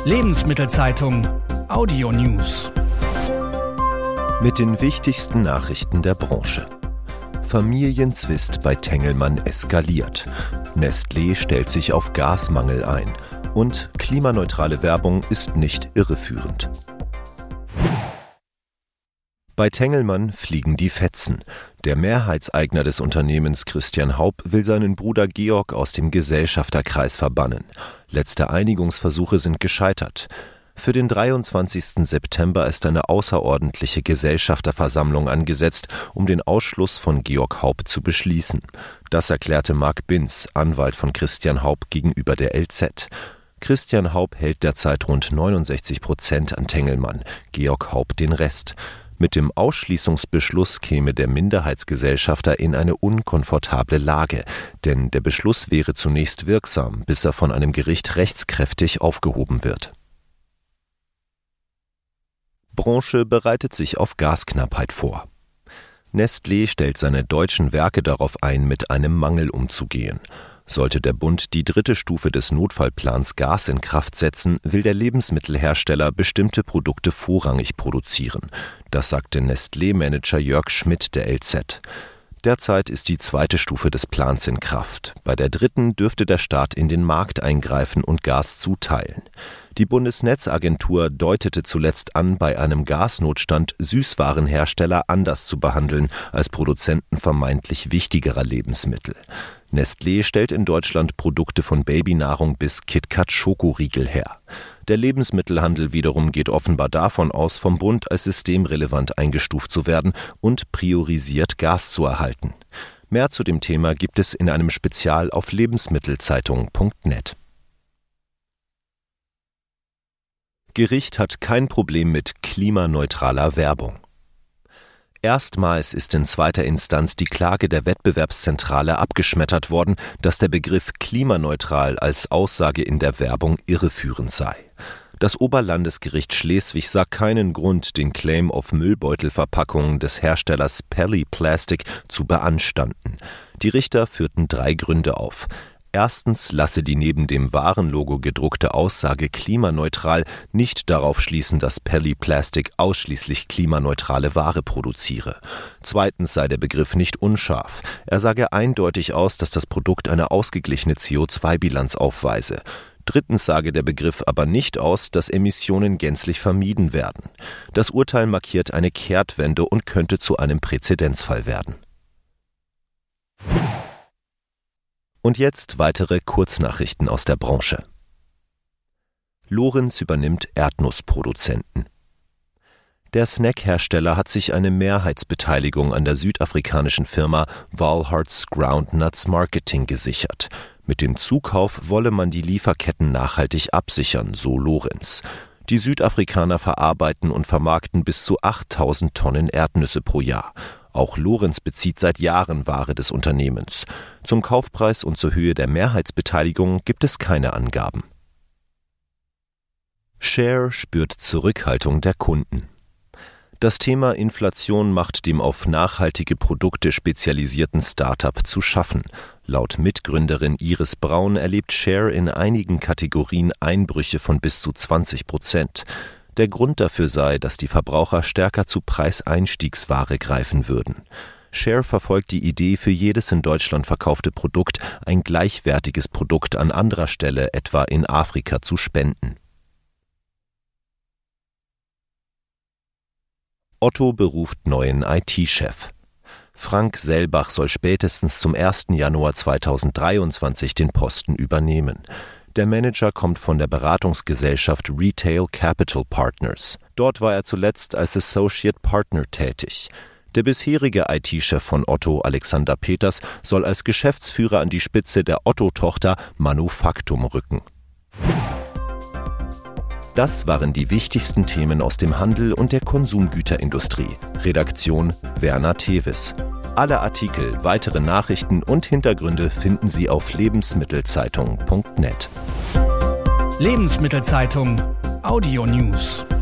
Lebensmittelzeitung Audio News. Mit den wichtigsten Nachrichten der Branche. Familienzwist bei Tengelmann eskaliert. Nestlé stellt sich auf Gasmangel ein. Und klimaneutrale Werbung ist nicht irreführend. Bei Tengelmann fliegen die Fetzen. Der Mehrheitseigner des Unternehmens, Christian Haup, will seinen Bruder Georg aus dem Gesellschafterkreis verbannen. Letzte Einigungsversuche sind gescheitert. Für den 23. September ist eine außerordentliche Gesellschafterversammlung angesetzt, um den Ausschluss von Georg Haup zu beschließen. Das erklärte Marc Binz, Anwalt von Christian Haup, gegenüber der LZ. Christian Haup hält derzeit rund 69% an Tengelmann, Georg Haup den Rest. Mit dem Ausschließungsbeschluss käme der Minderheitsgesellschafter in eine unkomfortable Lage, denn der Beschluss wäre zunächst wirksam, bis er von einem Gericht rechtskräftig aufgehoben wird. Branche bereitet sich auf Gasknappheit vor. Nestlé stellt seine deutschen Werke darauf ein, mit einem Mangel umzugehen. Sollte der Bund die dritte Stufe des Notfallplans Gas in Kraft setzen, will der Lebensmittelhersteller bestimmte Produkte vorrangig produzieren. Das sagte Nestlé-Manager Jörg Schmidt der LZ. Derzeit ist die zweite Stufe des Plans in Kraft. Bei der dritten dürfte der Staat in den Markt eingreifen und Gas zuteilen. Die Bundesnetzagentur deutete zuletzt an, bei einem Gasnotstand Süßwarenhersteller anders zu behandeln als Produzenten vermeintlich wichtigerer Lebensmittel. Nestlé stellt in Deutschland Produkte von Babynahrung bis KitKat-Schokoriegel her. Der Lebensmittelhandel wiederum geht offenbar davon aus, vom Bund als systemrelevant eingestuft zu werden und priorisiert Gas zu erhalten. Mehr zu dem Thema gibt es in einem Spezial auf lebensmittelzeitung.net. Gericht hat kein Problem mit klimaneutraler Werbung. Erstmals ist in zweiter Instanz die Klage der Wettbewerbszentrale abgeschmettert worden, dass der Begriff klimaneutral als Aussage in der Werbung irreführend sei. Das Oberlandesgericht Schleswig sah keinen Grund, den Claim auf Müllbeutelverpackungen des Herstellers Pelly Plastic zu beanstanden. Die Richter führten 3 Gründe auf. Erstens lasse die neben dem Warenlogo gedruckte Aussage klimaneutral nicht darauf schließen, dass Pelly Plastic ausschließlich klimaneutrale Ware produziere. Zweitens sei der Begriff nicht unscharf. Er sage eindeutig aus, dass das Produkt eine ausgeglichene CO2-Bilanz aufweise. Drittens sage der Begriff aber nicht aus, dass Emissionen gänzlich vermieden werden. Das Urteil markiert eine Kehrtwende und könnte zu einem Präzedenzfall werden. Und jetzt weitere Kurznachrichten aus der Branche. Lorenz übernimmt Erdnussproduzenten. Der Snackhersteller hat sich eine Mehrheitsbeteiligung an der südafrikanischen Firma Walhart's Groundnuts Marketing gesichert. Mit dem Zukauf wolle man die Lieferketten nachhaltig absichern, so Lorenz. Die Südafrikaner verarbeiten und vermarkten bis zu 8.000 Tonnen Erdnüsse pro Jahr. Auch Lorenz bezieht seit Jahren Ware des Unternehmens. Zum Kaufpreis und zur Höhe der Mehrheitsbeteiligung gibt es keine Angaben. Share spürt Zurückhaltung der Kunden. Das Thema Inflation macht dem auf nachhaltige Produkte spezialisierten Start-up zu schaffen. Laut Mitgründerin Iris Braun erlebt Share in einigen Kategorien Einbrüche von bis zu 20%. Der Grund dafür sei, dass die Verbraucher stärker zu Preiseinstiegsware greifen würden. Share verfolgt die Idee, für jedes in Deutschland verkaufte Produkt ein gleichwertiges Produkt an anderer Stelle, etwa in Afrika, zu spenden. Otto beruft neuen IT-Chef. Frank Selbach soll spätestens zum 1. Januar 2023 den Posten übernehmen. Der Manager kommt von der Beratungsgesellschaft Retail Capital Partners. Dort war er zuletzt als Associate Partner tätig. Der bisherige IT-Chef von Otto, Alexander Peters, soll als Geschäftsführer an die Spitze der Otto-Tochter Manufaktum rücken. Das waren die wichtigsten Themen aus dem Handel und der Konsumgüterindustrie. Redaktion Werner Tevis. Alle Artikel, weitere Nachrichten und Hintergründe finden Sie auf lebensmittelzeitung.net. Lebensmittelzeitung Audio News.